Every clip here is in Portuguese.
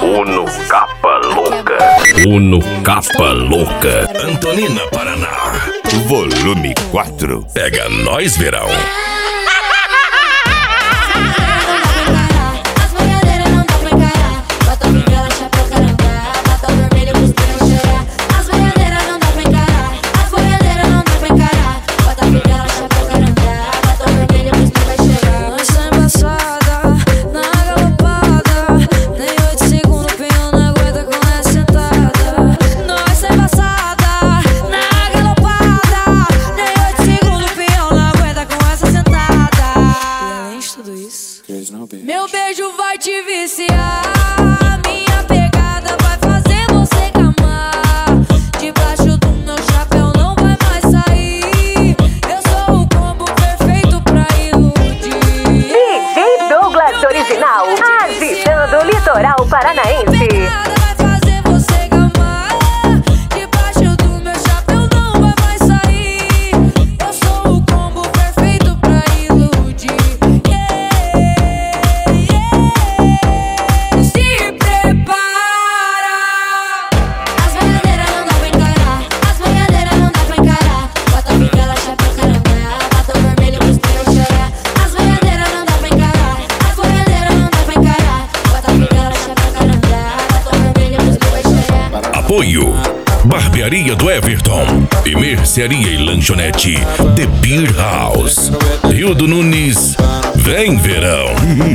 Uno Capa Louca. Uno Capa Louca. Antonina, Paraná. Volume 4. Pega nós, verão. Meu beijo vai te viciar, minha pegada vai fazer você gamar. Debaixo do meu chapéu não vai mais sair. Eu sou o combo perfeito pra iludir. DJ Douglas Original, agitando o litoral paranaense. Apoio: Barbearia do Everton e Mercearia e Lanchonete The Beer House. Rio do Nunes, vem verão.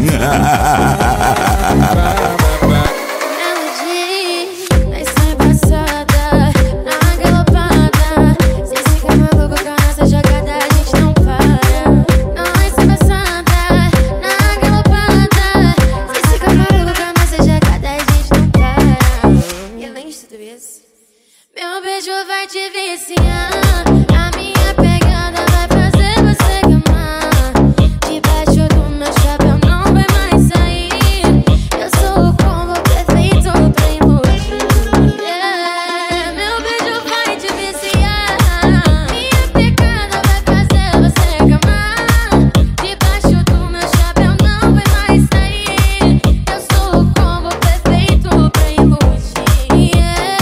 Meu beijo vai te viciar, a minha pegada vai fazer você gamar. Debaixo do meu chapéu não vai mais sair. Eu sou o combo perfeito pra iludir. Meu beijo vai te viciar, minha pegada vai fazer você gamar. Debaixo do meu chapéu não vai mais sair. Eu sou o combo perfeito pra iludir.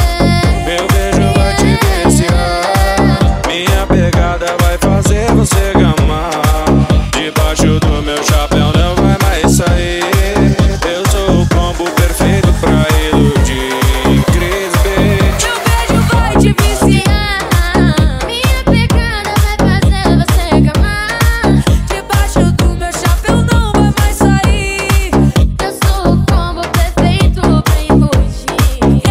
Você gamar, debaixo do meu chapéu não vai mais sair. Eu sou o combo perfeito pra iludir. Cris Beat. Meu beijo vai te viciar, minha pegada vai fazer você gamar. Debaixo do meu chapéu não vai mais sair. Eu sou o combo perfeito pra iludir.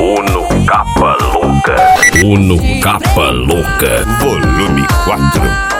Uno Capa Louca. Uno Capa Louca. Volume 4.